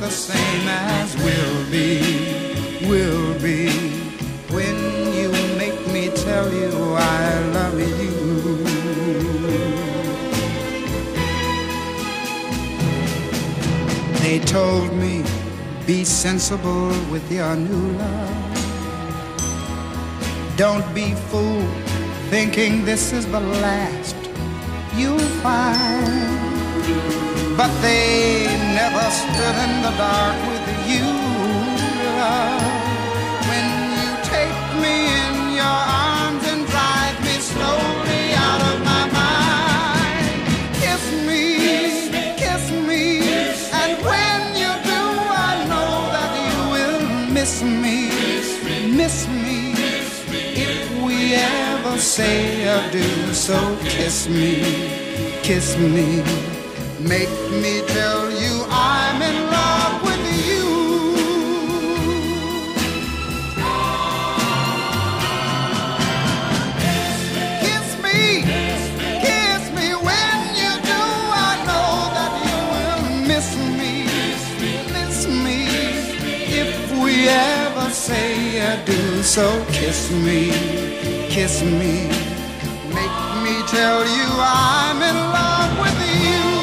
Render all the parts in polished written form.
the same as will be. When you make me tell you I love you. They told me, be sensible with your new love. Don't be fooled thinking this is the last you'll find. But they never stood in the dark with you, love. When you take me in your arms and drive me slowly out of my mind. Kiss me, kiss me, and when you do, I know that you will miss me, miss me. If we ever say adieu, so kiss me, kiss me. Make me tell you I'm in love with you. Kiss me, kiss me. When you do, I know that you will miss me, miss me. If we ever say adieu, so kiss me, kiss me. Make me tell you I'm in love with you.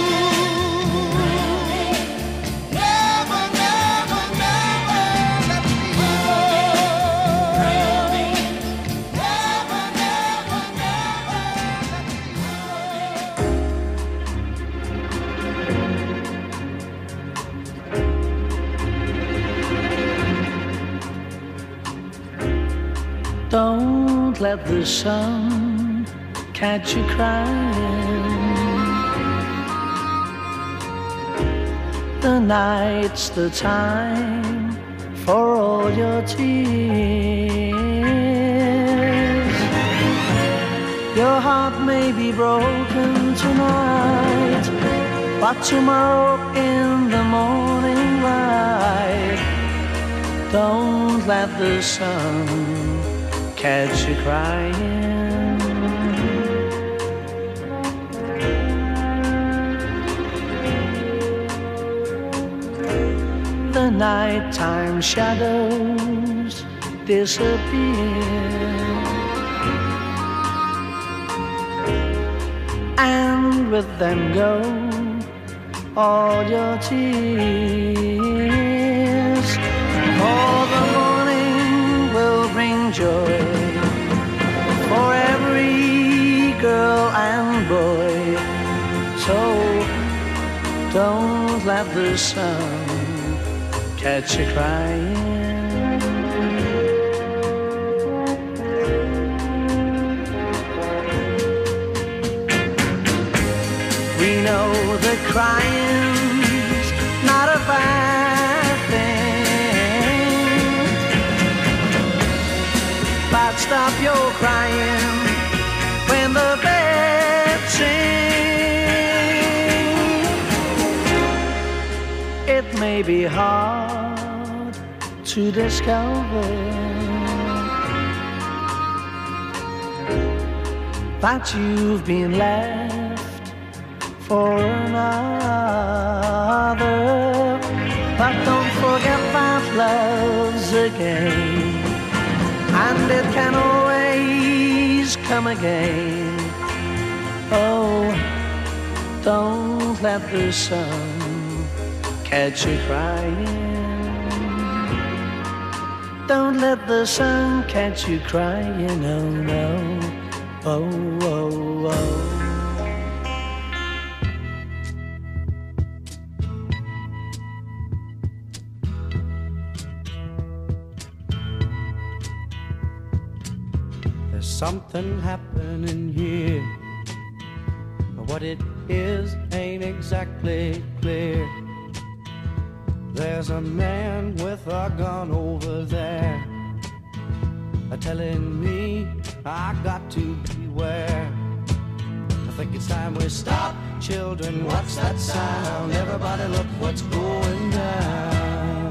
Don't let the sun catch you crying. The night's the time for all your tears. Your heart may be broken tonight, but tomorrow in the morning light, don't let the sun catch you crying. The nighttime shadows disappear, and with them go all your tears. For the morning will bring joy for every girl and boy. So don't let the sun catch you crying. We know that crying's not a bad thing, but stop your crying when the birds sing. It may be hard to discover that you've been left for another, but don't forget that love's a game, and it can always come again. Oh, don't let the sun catch you crying. Don't let the sun catch you crying, oh no, oh, oh, oh. Something happening here, but what it is ain't exactly clear. There's a man with a gun over there, telling me I got to beware. I think it's time we stop, children, what's that sound? Everybody look what's going down.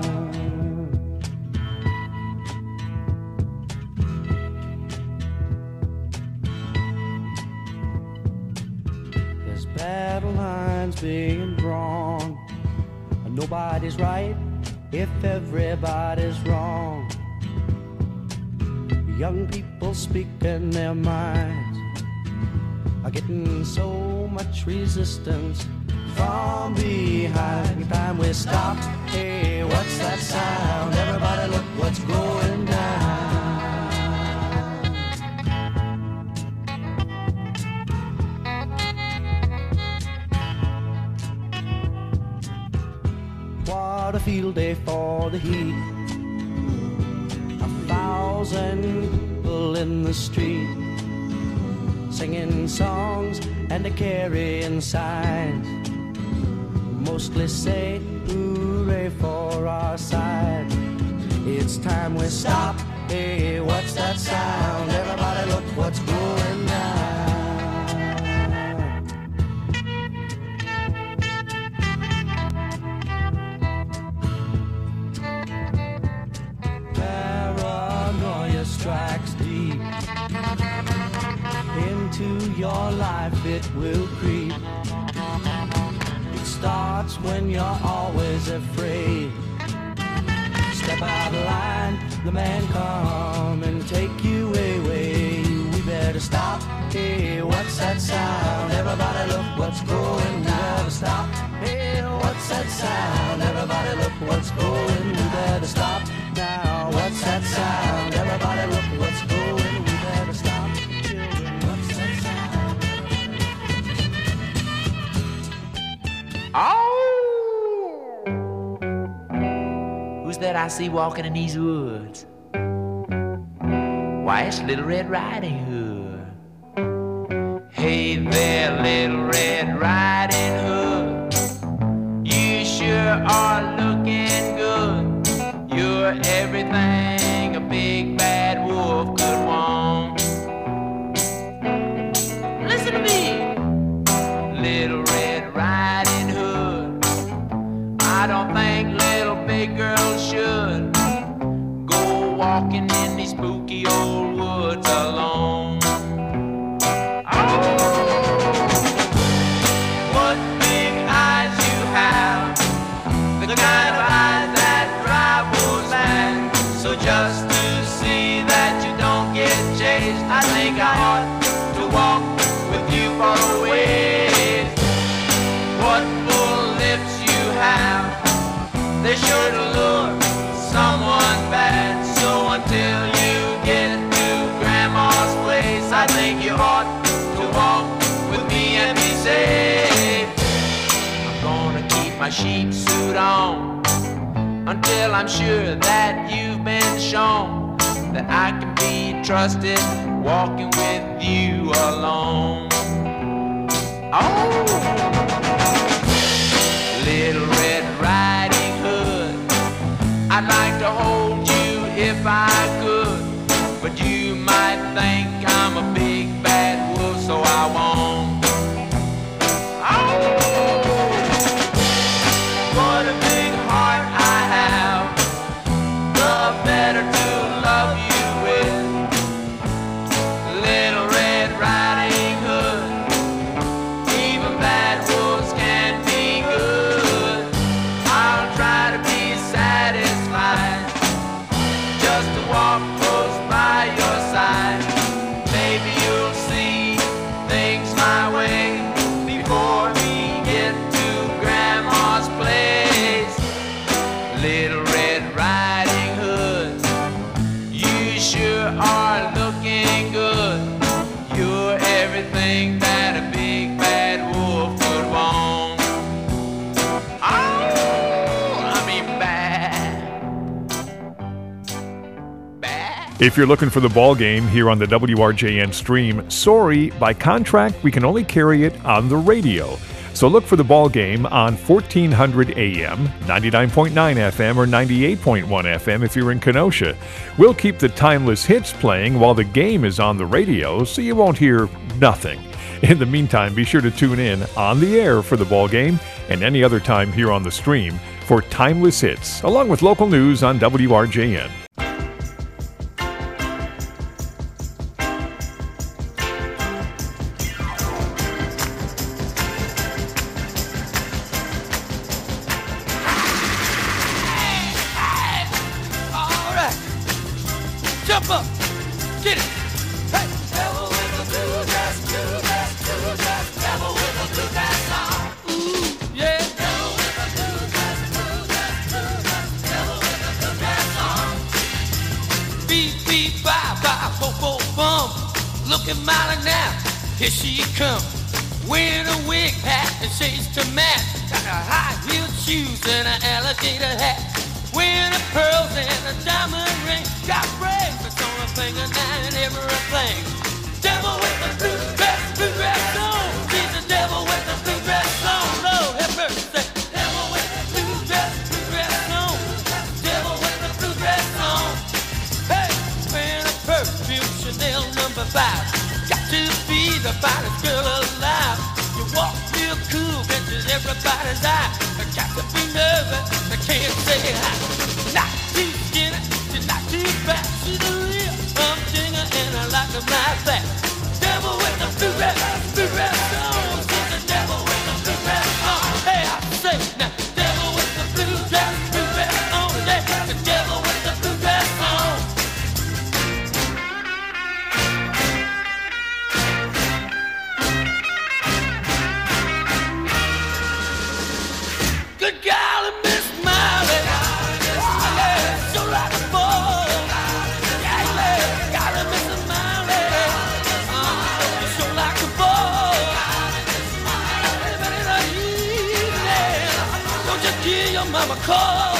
Battle lines being drawn, Nobody's right if everybody's wrong. Young people speaking their minds are getting so much resistance from behind. Time we stop. Hey, what's that sound? Everybody look what's going down. What a field day for the heat. 1,000 people in the street, singing songs and carrying signs. Mostly say hooray for our side. It's time we stop. Hey, what's that sound? Everybody look what's going down. Paranoia strikes deep into your life, it will creep. It starts when you're always afraid. Step out of line, the man come and take you away. We better stop. Hey, what's that sound? Everybody look what's going. We better stop. Hey, what's that sound? Everybody look what's going. We better stop now. What's that sound? Everybody look what's going. We better stop. Children, what's that sound? Oh! Who's that I see walking in these woods? Why, it's Little Red Riding Hood. Hey there, Little Red Riding Hood. You sure are looking good. You're everything a big bad wolf could want. Listen to me, Little Red Riding Hood. I don't think little big girls should go walking in these spooky old woods alone. Oh, what big eyes you have, the kind of eyes that drive wolves mad. So just to see that you don't get chased, I think I ought to walk with you for a ways. What full lips you have, they sure to lure someone bad. So until you get to Grandma's place, I think you ought to walk with me and be safe. I'm gonna keep my sheep suit on until I'm sure that you've been shown that I can be trusted walking with you alone. Oh, Little Red Riding Hood, I'd like to hold you if I could, but you might think I'm a big bad wolf, so I won't. Oh, what a big heart I have, the better to love you with. Little Red Riding Hood, even bad wolves can be good. I'll try to be satisfied just to walk close by your side. Maybe you'll see things my way before we get to Grandma's place. Little Red Riding Hood, you sure are looking good. You're everything that a big bad wolf could want. Oh, I mean bad. Bad. If you're looking for the ball game here on the WRJN stream, sorry, by contract, we can only carry it on the radio. So look for the ball game on 1400 AM, 99.9 FM, or 98.1 FM if you're in Kenosha. We'll keep the timeless hits playing while the game is on the radio, so you won't hear nothing. In the meantime, be sure to tune in on the air for the ball game and any other time here on the stream for timeless hits, along with local news on WRJN. Look at Molly now, here she comes, wearing a wig hat and shades to match. Got her high-heeled shoes and an alligator hat, wearing her pearls and a diamond ring. Got bracelets on her finger now and everything. Devil with the blue dress on. She's the devil with the blue dress on. Lord have mercy. Devil with the blue dress on. Devil with the blue dress on. Hey, wearing a perfume Chanel number 5. Got to be the finest girl alive. You walk real cool, catches everybody's eye. I got to be nervous, I can't say hi. Not too skinny, she's not too fat. She's a real humdinger and I like to like that. Devil with the blue dress on. She's the devil with the blue dress on. Hey, I say now, devil with the blue dress on. Yeah, the devil with the blue dress on. Good golly, Miss Molly. Oh, yeah, so like a ball. Yeah, yeah, golly, Miss Molly. So like a ball. Don't you give your mama a call.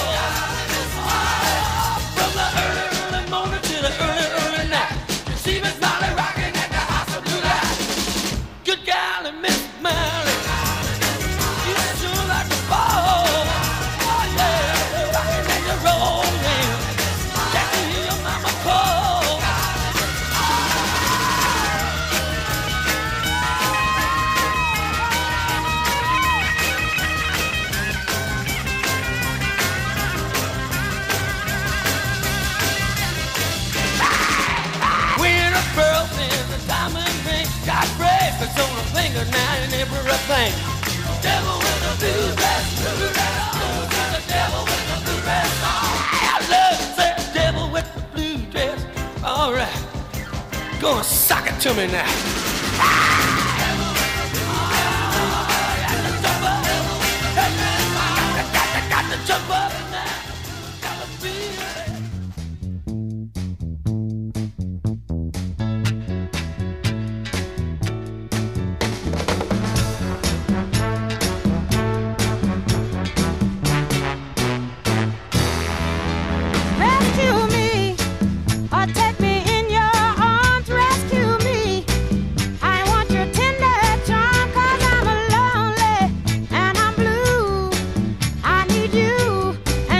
From the early morning to the early night. You see Miss Molly rocking at the house of blue light. Good golly, Miss Molly. You sure like a ball. Oh yeah, rocking and you're rolling. Can't you hear your mama call? Wearing a pearl and a diamond ring. Got bracelets on her finger now and everything. Devil with the blue dress on. The devil with the blue dress on. I love that devil with the blue dress. All right, go and sock it to me now. Got to jump up now. Got to feel it. Rescue me, or take me in your arms. Rescue me. I want your tender charm, 'cause I'm lonely and I'm blue. I need you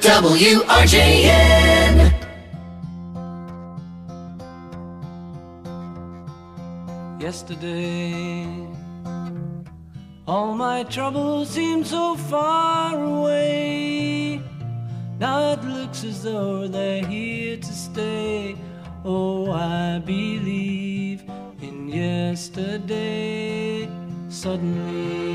WRJN. Yesterday, all my troubles seemed so far away. Now it looks as though they're here to stay. Oh, I believe in yesterday. Suddenly,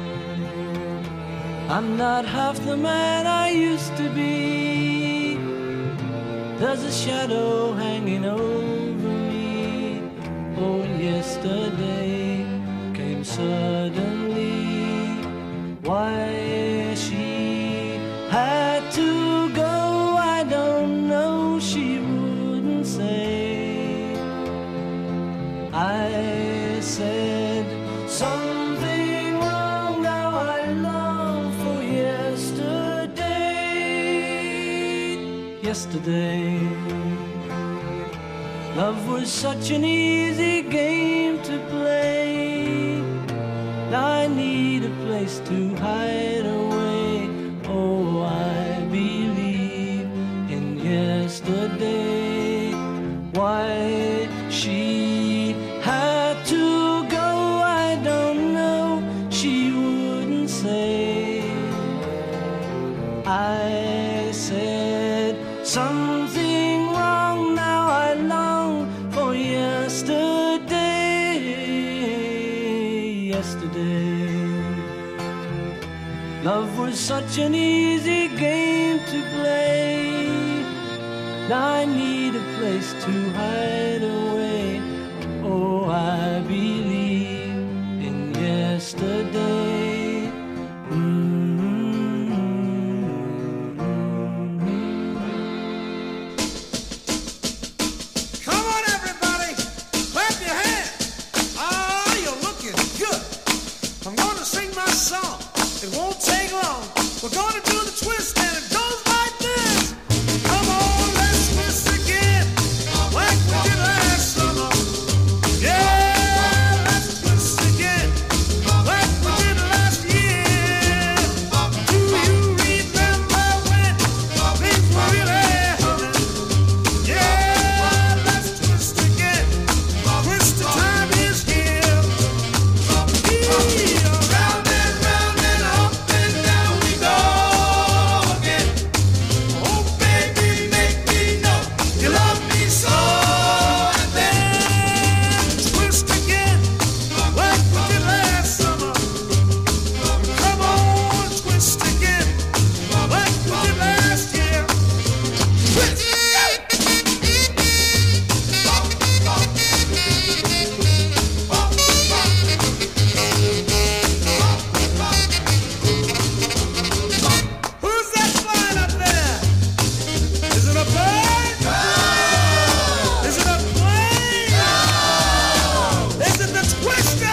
I'm not half the man I used to be. There's a shadow hanging over me. Oh, yesterday came suddenly. Why she had to go, I don't know, she wouldn't say. I said something wrong, now I long for yesterday. Yesterday, love was such an easy game to play. Now I need a place to hide away. Oh, I believe in yesterday. Why she had to go, I don't know, she wouldn't say. I said something wrong, now I long for yesterday. Yesterday, love was such an easy game to play. Now I need a place to hide away. Oh, I believe in yesterday. Come on, everybody, clap your hands. Ah, you're looking good. I'm gonna sing my song. It won't take long. We're gonna do the twist, and it goes like this. Come on, let's twist again, like we did last summer. Yeah, let's twist again, like we did last year. Do you remember when things were really humming? Yeah, let's twist again. Twist the time is here. Round and round and up and down we go again. Oh, baby, make me know you love me so. And then twist again, like we did last summer. Come on, twist again, like we did last year. Twist. Who's that flying up there? Is it a bird? No. Is it a plane? No. Is it the twister?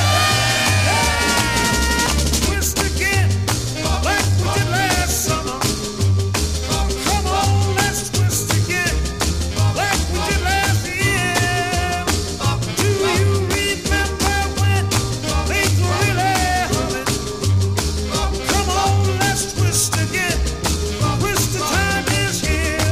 Yeah. Twist again, like we did last summer. Come on, let's twist again, like we did last year. Do you remember when things were really humming? Come on, let's twist again. Twist the time is here.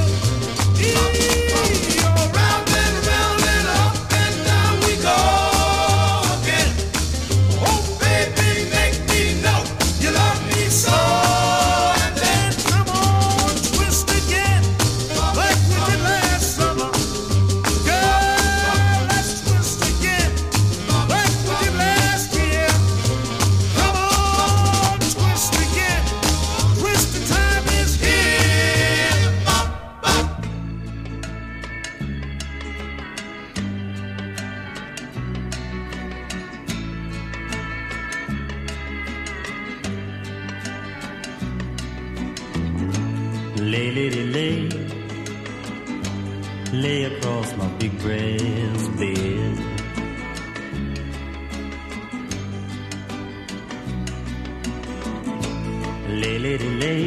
Round and round and up and down we go again. Oh, baby, make me know you love me so. And then come on, twist again, like we did last summer. Girl, let's twist again, like we did last year. Come on, twist again. Twist the time is here. Lay, lady, lay, lay across my big brass bed. Lay, lady, lay,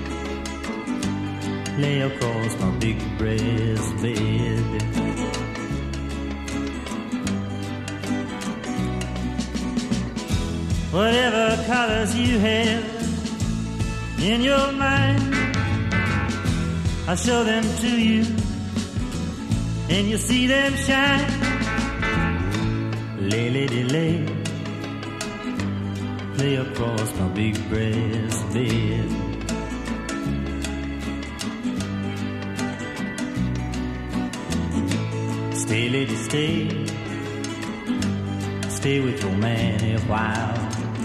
lay across my big brass bed. Whatever colors you have in your mind, I'll show them to you, and you'll see them shine. Lay, lady, lay, play across my big brass bed. Stay, lady, stay, stay with your man a while.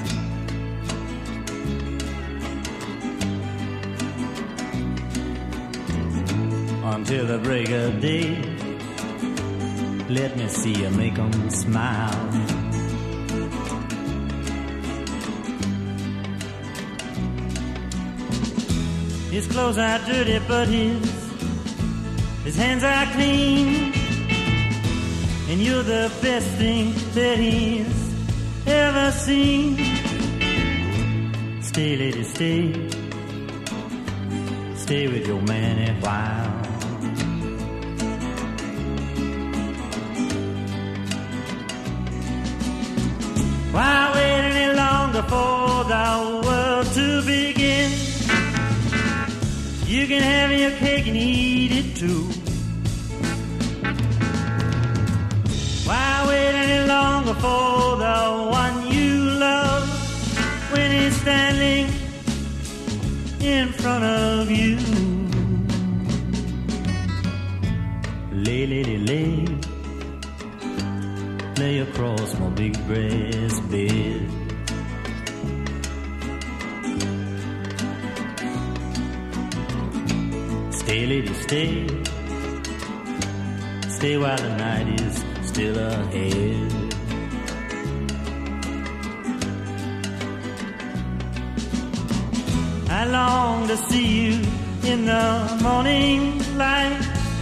Until the break of day, let me see you make 'em smile. His clothes are dirty, but his hands are clean. And you're the best thing that he's ever seen. Stay, lady, stay, stay with your man a while. Why wait any longer for the world to begin? You can have your cake and eat it too. Why wait any longer for the one you love when he's standing in front of you? Lay, lady, lay, lay across my big brass bed. Stay, lady, stay, stay while the night is still ahead. I long to see you in the morning light.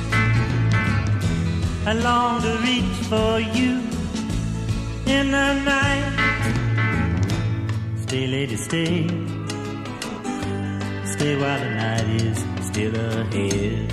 I long to reach for you in the night. Stay, lady, stay, stay while the night is still ahead.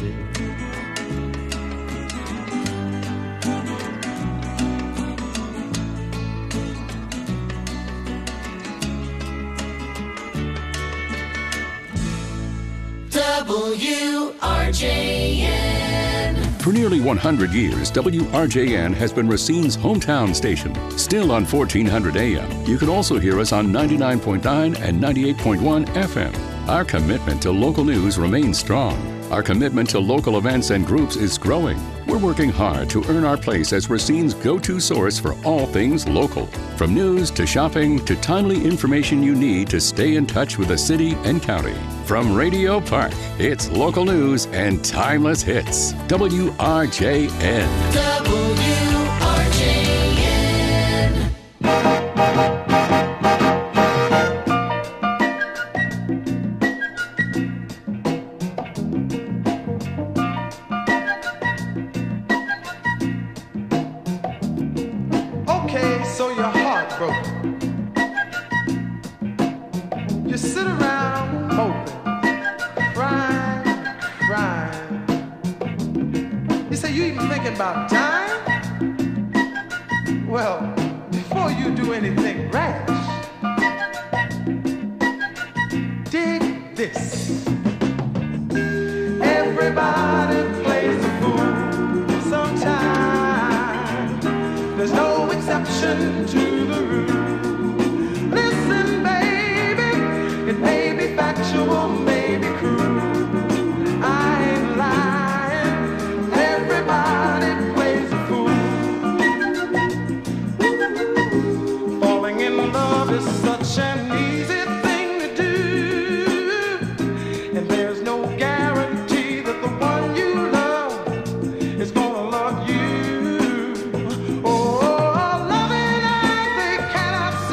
WRJN. For nearly 100 years, WRJN has been Racine's hometown station. Still on 1400 AM. You can also hear us on 99.9 and 98.1 FM. Our commitment to local news remains strong. Our commitment to local events and groups is growing. We're working hard to earn our place as Racine's go-to source for all things local. From news to shopping to timely information you need to stay in touch with the city and county. From Radio Park, it's local news and timeless hits. WRJN. WRJN. Okay, so your heart broke. You sit around hoping, crying. You say you even thinking about dying? Well, before you do anything rash, dig this. Everybody plays the fool sometimes. There's no exception to the rule. Listen, baby, it may be factual, may be cruel. I ain't lying. Everybody plays the fool. Falling in love is such an easy thing to do, and there's no guarantee that the one you love is gonna love you. Oh, loving as they cannot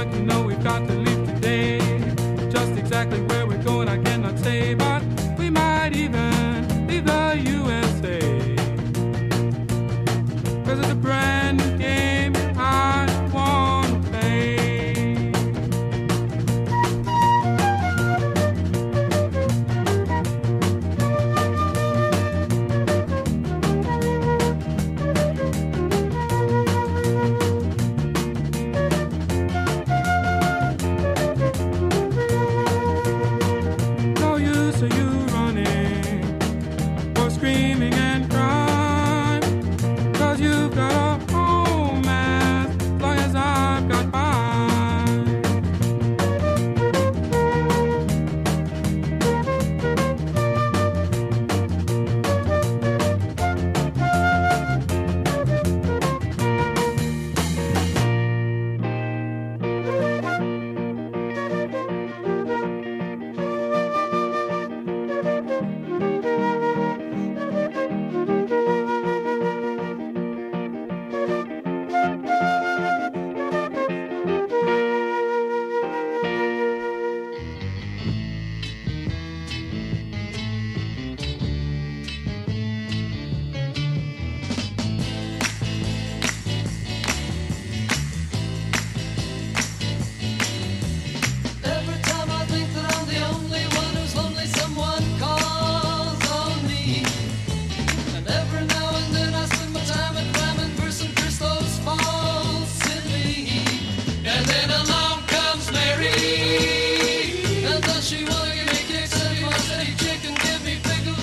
like you know we've got to leave today. Just exactly where we're going I cannot say, but we might even leave the USA. 'Cause it's a brand new game I wanna play. No use of you running or screaming and crying, 'cause you've got a home as long as I've got mine. Every time I think that I'm the only one who's lonely, someone calls on me. And every now and then I spend my time at crime and verse and curse those faults in me. And then along comes Mary, and does she wanna give me kicks, steady my steady chick, and give me pickled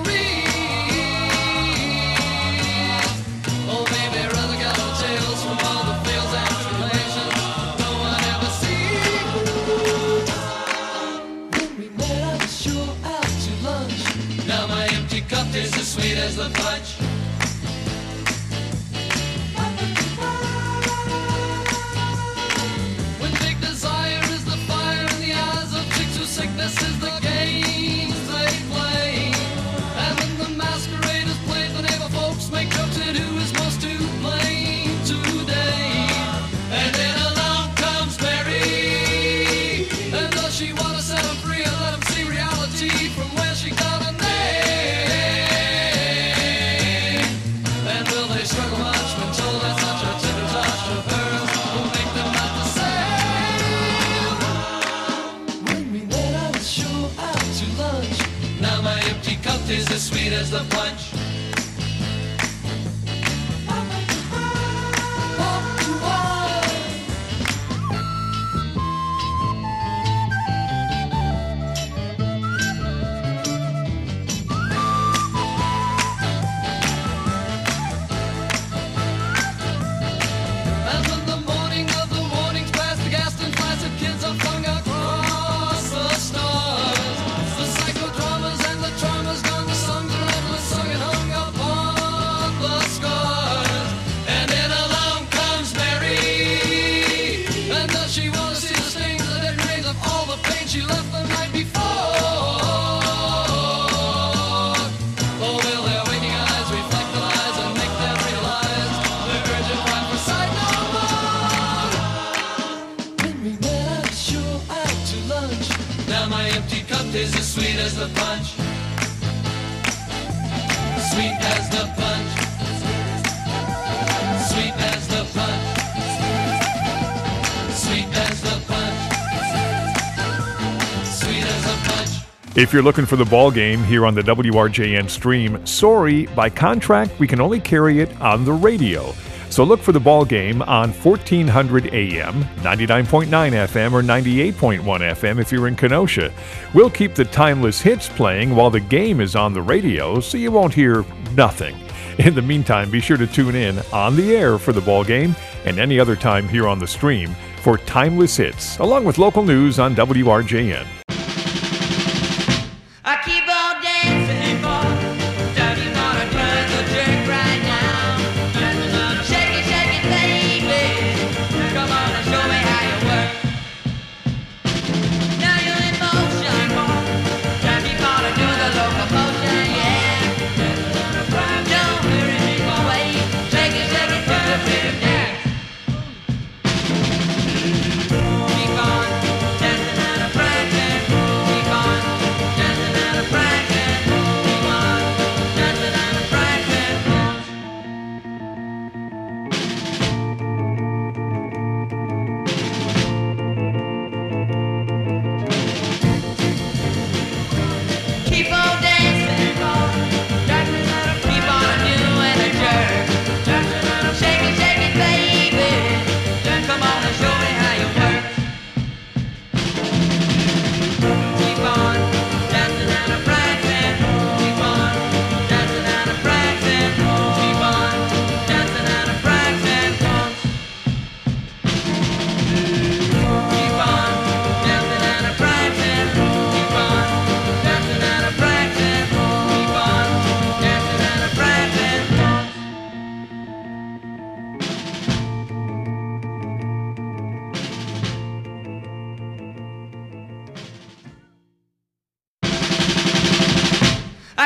memories? Oh baby, rather got no tales from all the fails and tribulations no one ever sees. When we met, I was sure out to lunch. Now my empty cup tastes as sweet as the punch. When big desire is the fire in the eyes of chicks whose sickness is the games they play. And when the masquerade is played, the neighbor folks make jokes at who is most to blame today. And then along comes Mary, and does she want to set him free and let him see reality from where she got a name? And will they struggle much when told that such a tender touch of hers will make them not the same? When we met, I was sure out to lunch. Now my empty cup tastes as sweet as the punch. And when the morning of the mornings past, the Gaston flights of kids are flung across the stars. The psychodramas and the traumas gone, the songs are endless, sung and hung upon the scars. And then along comes Mary, and does she want to see the stains, the dead remains of all the pain she left the night before? Oh, will their waking eyes reflect the lies and make them realize the urgent cry for sight no more? When we met, I was sure out to lunch. Now my empty cup tastes as sweet as the punch. Sweet as the punch. Sweet as the punch. Sweet as the punch. Sweet as the punch. If you're looking for the ball game here on the WRJN stream, sorry, by contract, we can only carry it on the radio. So look for the ball game on 1400 AM, 99.9 FM, or 98.1 FM if you're in Kenosha. We'll keep the timeless hits playing while the game is on the radio, so you won't hear nothing. In the meantime, be sure to tune in on the air for the ball game and any other time here on the stream for timeless hits, along with local news on WRJN. I keep on dancing for Daddy gonna turn the trick right now. Shake it, baby. Come on and show me how you work. Now you're in motion. Daddy gonna do the locomotion, yeah. Don't hurry me away. Shake it to the rhythm dance.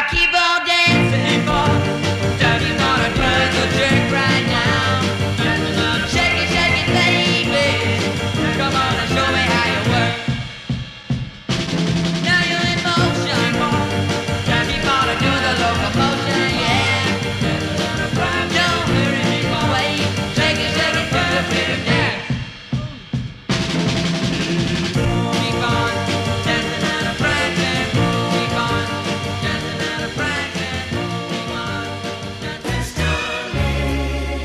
keep on dancing for. Daddy's gonna turn the trick right now. Shake it, baby. Come on and show me how you work. Now you're in motion. Daddy's gonna do the locomotion, yeah. Don't hurry, keep on waiting. Shake it to the rhythm dance. Keep on dancing and a prancing. Keep on dancing and a prancing. Keep on dancing.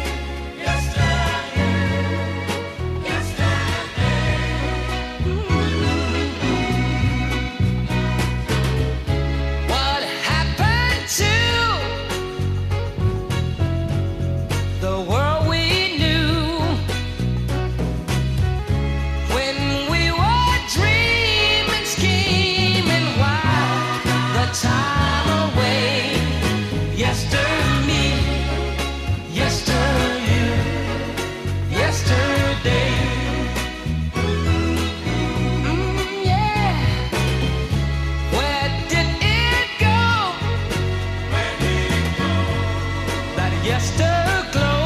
What happened to the world we knew when we were dreaming, scheming, while the time away? Yesterday, yesterday, yesterday. Yeah. Where did it go? That yesterglow,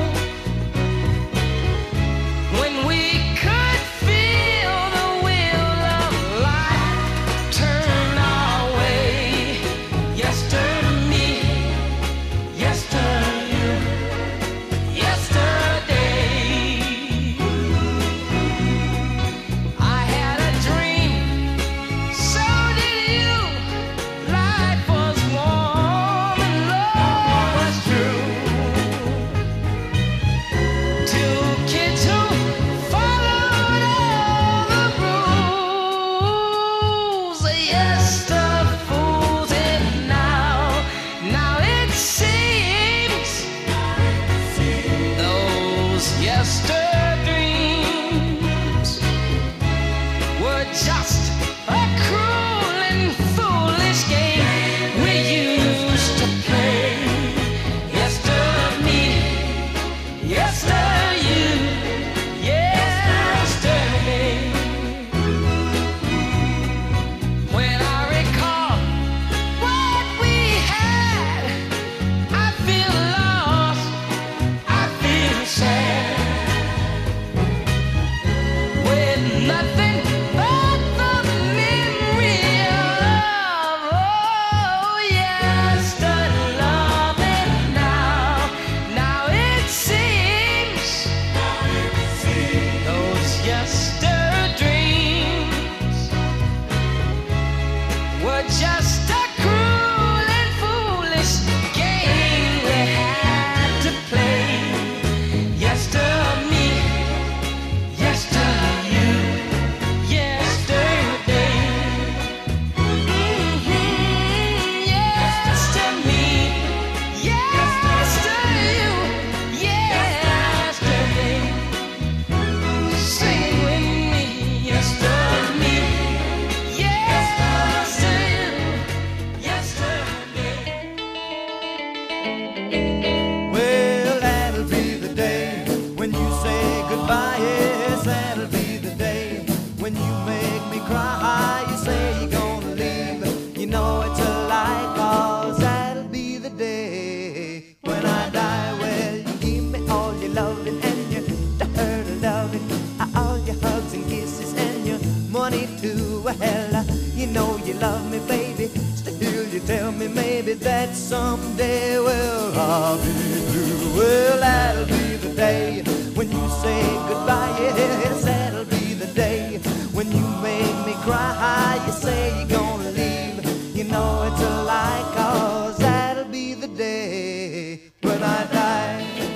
when we could feel the wheel of life turn our way. Yesterday, yesterday, yesterday. I had a dream, so did you. Life was warm and love was true. Two kids who followed all the rules. Yes, the fools in now. Now it seems those yesterdreams were just a cruel and foolish game we used to play. Yesterday, yesterday, yesterday. When I recall what we had, I feel lost, I feel sad. With nothing but the memory of, oh, yesterday loving now. Now it seems those yesterdreams were just a cruel and foolish game we had to play. Yesterday, yesterday, yesterday. Yesterday, yesterday, yesterday. Sing it with me. Yesterday, yesterday. Well, that'll be the day when you say goodbye. Yes, that'll be the day when you make me cry. You say you're gonna leave. You know it's a lie, 'cause that'll be the day when I die. Well, you give me all your loving and your hurt loving, all your hugs and kisses and your money too. Well, you know you love me, baby. Still, you tell me maybe that someday, well, I'll be blue. Well, that'll be the day when you say goodbye. Yes, that'll be the day when you make me cry. You say you're gonna leave. You know it's a lie, 'cause that'll be the day when I die.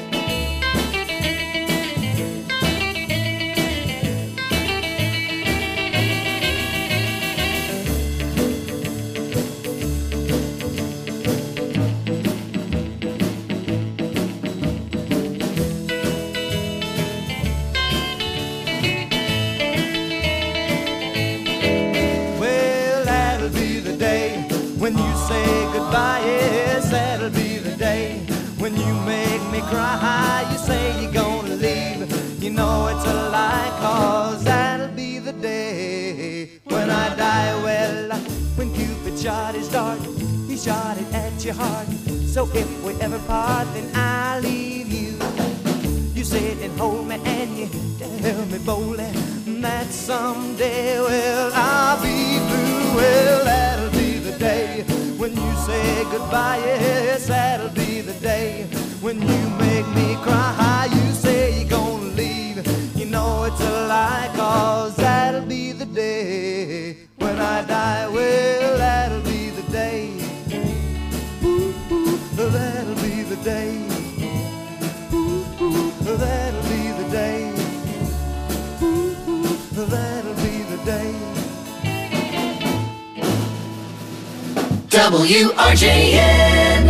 Well, that'll be the day when you say goodbye. Yes, that'll be the day when you make me cry. You say you're gonna leave. You know it's a lie, 'cause that'll be the day when I die. Well, when Cupid shot his dart, he shot it at your heart. So if we ever part, then I leave you. You sit and hold me and you tell me boldly that someday, well, I'll be through. Well, that'll be the day when you say goodbye. Yes, that'll be the day when you make me cry. You say you're gonna leave, you know it's a lie, 'cause that'll be the day when I die. Well, that'll be the day. Ooh, ooh, that'll be the day. Ooh, ooh, that'll be the day. Ooh, ooh, that'll be the day. WRJN.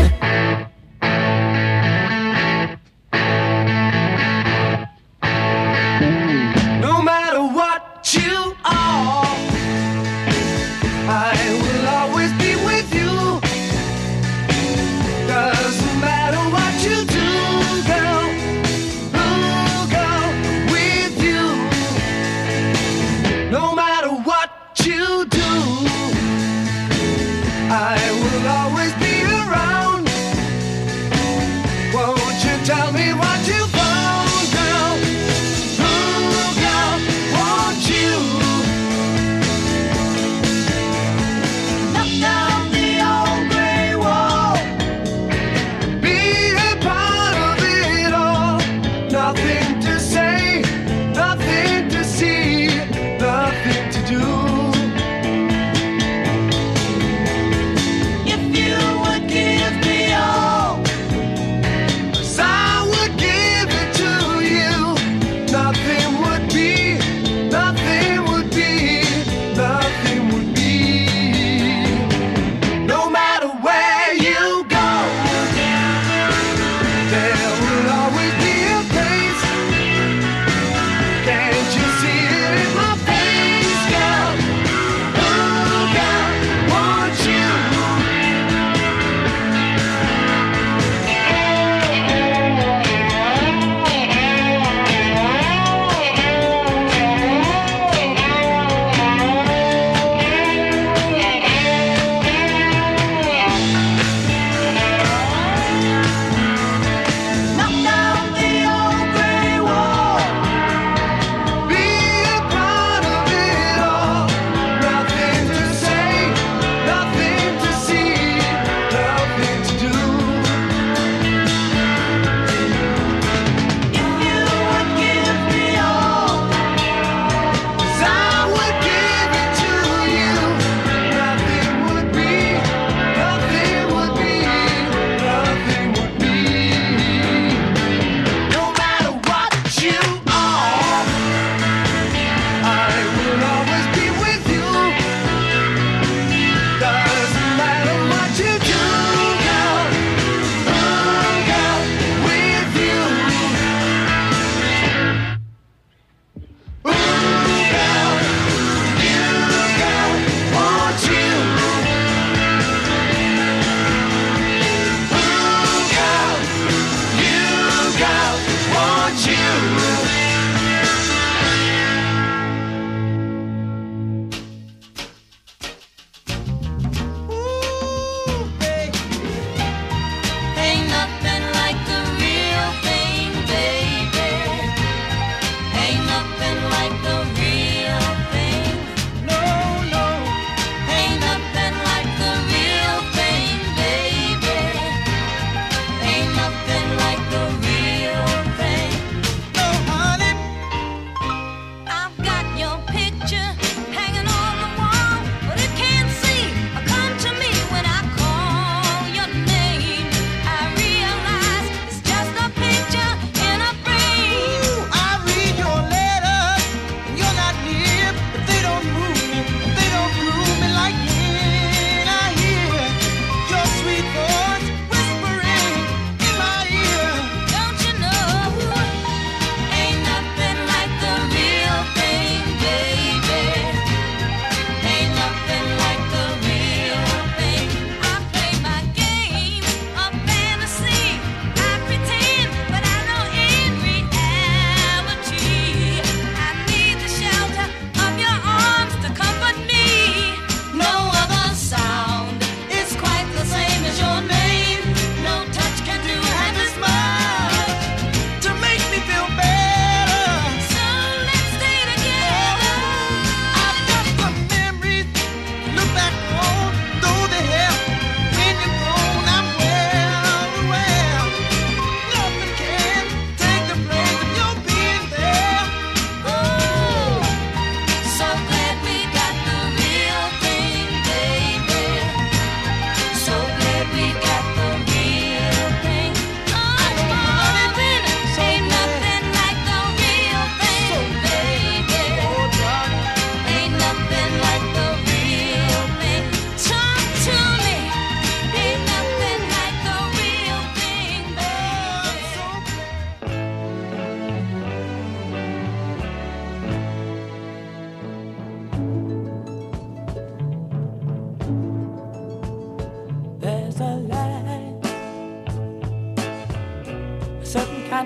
No matter what you are, I will always be with you. Doesn't matter what you do, girl, ooh, girl, with you. No matter what you do, I will always be around. Won't you tell me what you found, girl? Ooh, girl, won't you?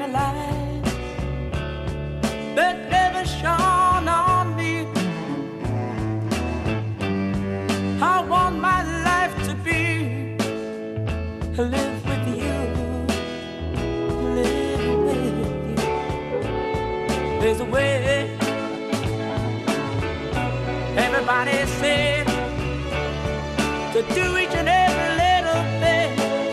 light that never shone on me. I want my life to be live with you, live with you. There's a way. Everybody said to do each and every little thing,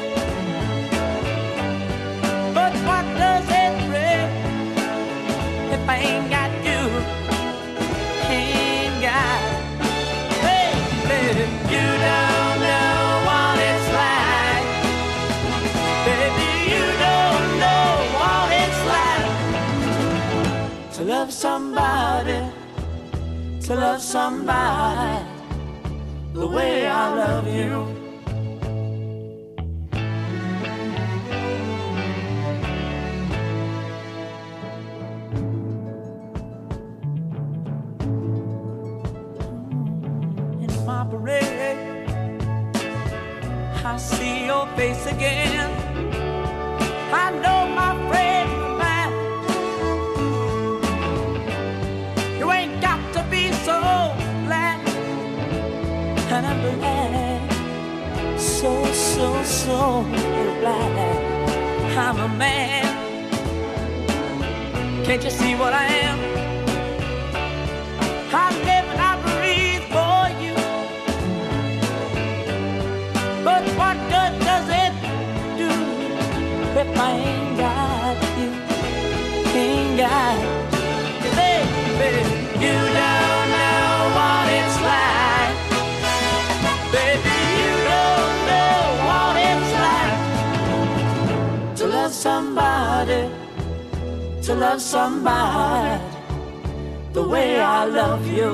but what does it bring if I ain't got you? Ain't got, baby, you don't know what it's like. Baby, you don't know what it's like to love somebody, to love somebody the way I love you. In my parade, I see your face again. I know my friend of mine. You ain't got to be so glad, and I'm glad, so glad I'm a man. Can't you see what I am? I live and I breathe for you. But what good does it do if I ain't got you? Ain't got you, baby. You don't know what it's like. Baby, you don't know what it's like to love somebody, to love somebody the way I love you.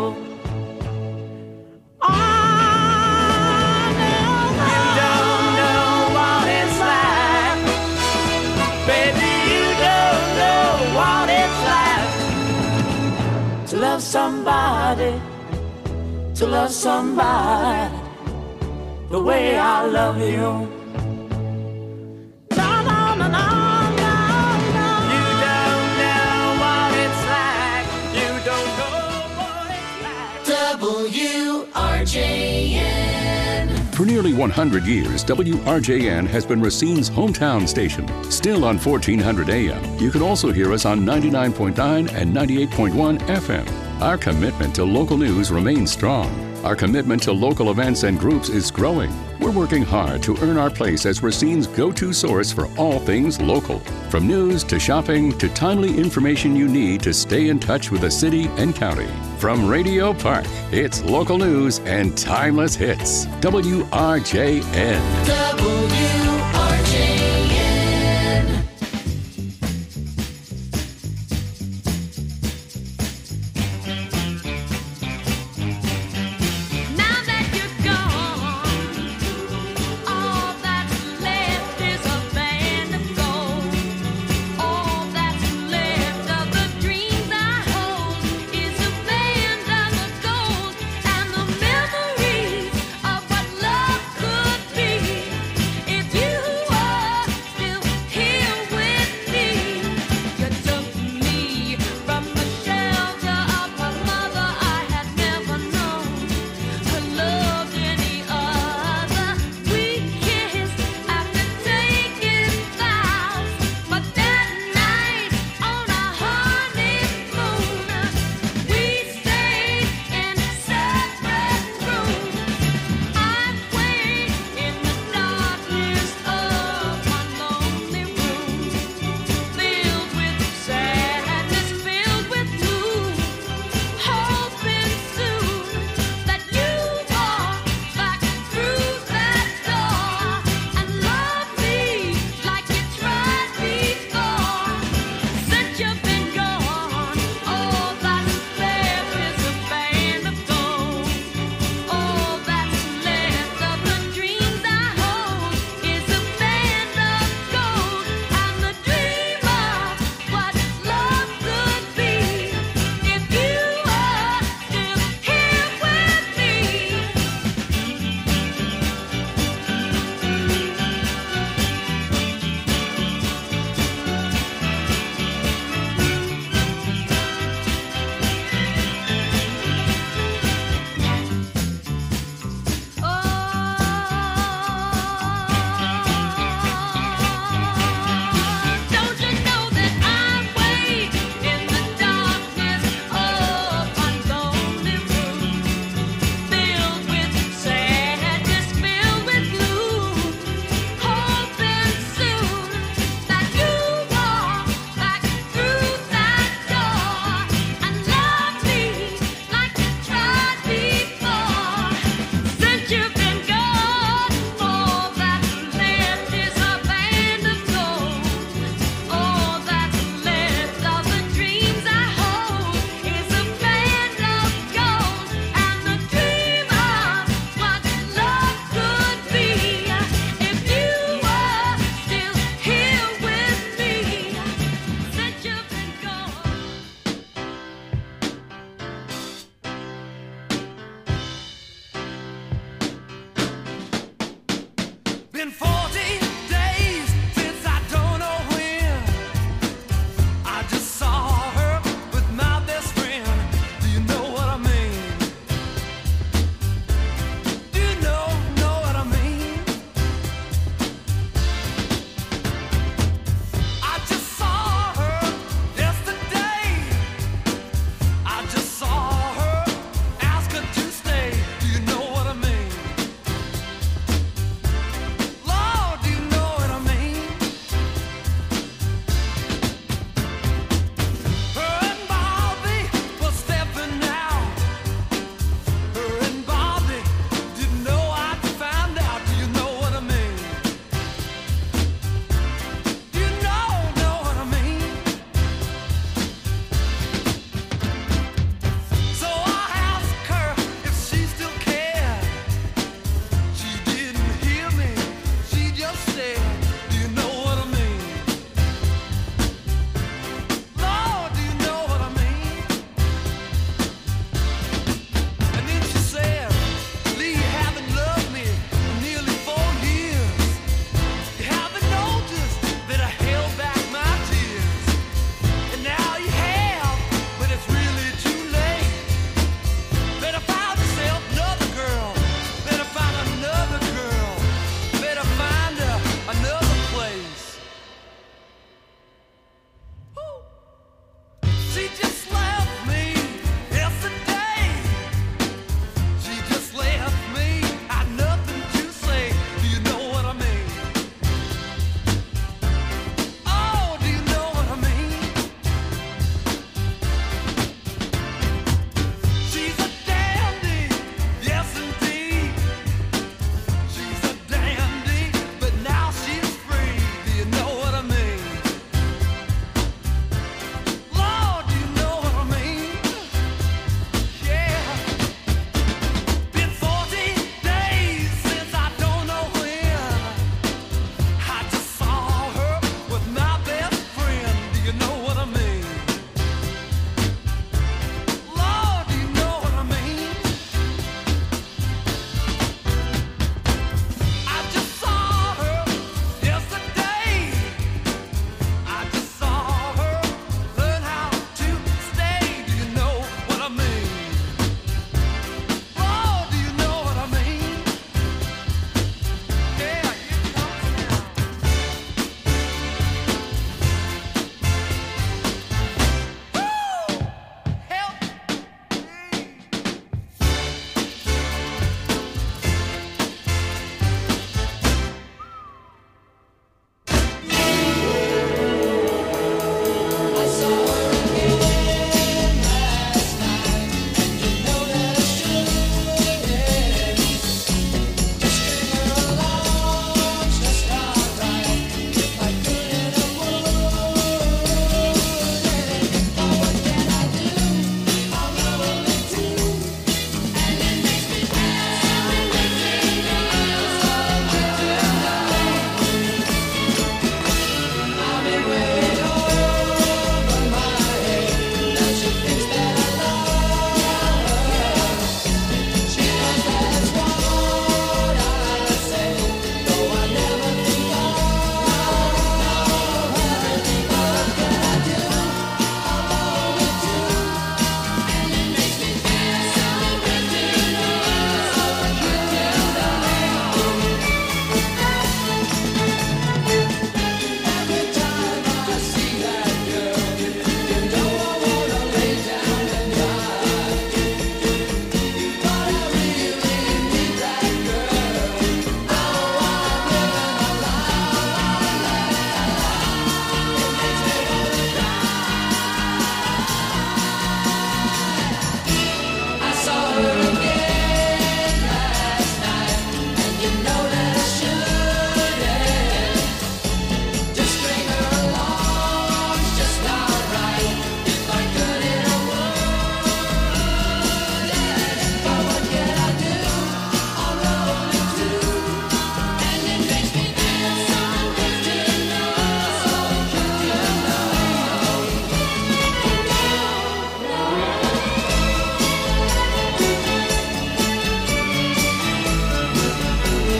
Oh, no, you don't know what it's like. Baby, you don't know what it's like to love somebody, to love somebody the way I love you. No, no, no, no, no, no. You don't know what it's like. You don't know what it's like. WRJN. For nearly 100 years, WRJN has been Racine's hometown station. Still on 1400 AM. You can also hear us on 99.9 and 98.1 FM. Our commitment to local news remains strong. Our commitment to local events and groups is growing. We're working hard to earn our place as Racine's go-to source for all things local. From news to shopping to timely information you need to stay in touch with the city and county. From Radio Park, it's local news and timeless hits. WRJN.